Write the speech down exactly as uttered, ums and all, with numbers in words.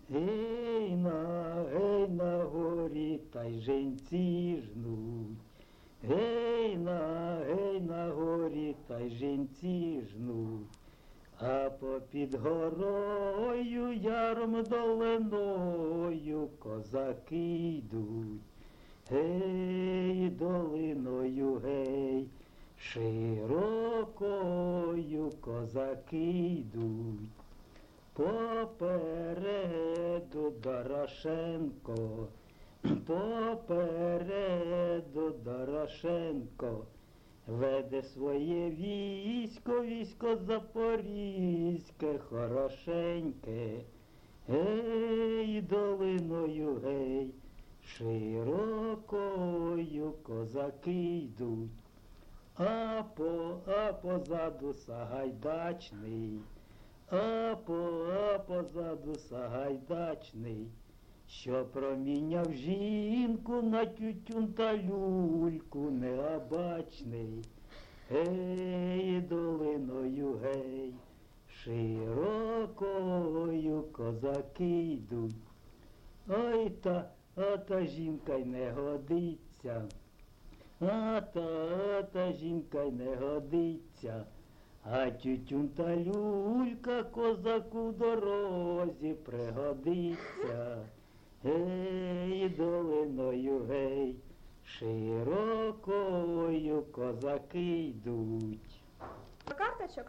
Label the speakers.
Speaker 1: Гей на, гей на горі, та й жінці жнуть. Гей на, гей на горі, та й жінці жнуть. А попід горою, яром долиною, козаки йдуть. Гей, долиною, гей, широкою козаки йдуть. Попереду Дорошенко, попереду Дорошенко, веде своє військо, військо запорізьке, хорошеньке. Гей, долиною, гей, широкою козаки йдуть. А, по, а позаду Сагайдачний, а, по, а позаду Сагайдачний, що проміняв жінку на тютюн та люльку необачний. Гей, долиною, гей, широкою козаки йдуть. Ой, та, а та жінка й не годиться, а та, а та жінка й не годиться, а тютюн та люлька козаку в дорозі пригодиться. Гей, долиною, гей, широкою козаки йдуть.
Speaker 2: Карточок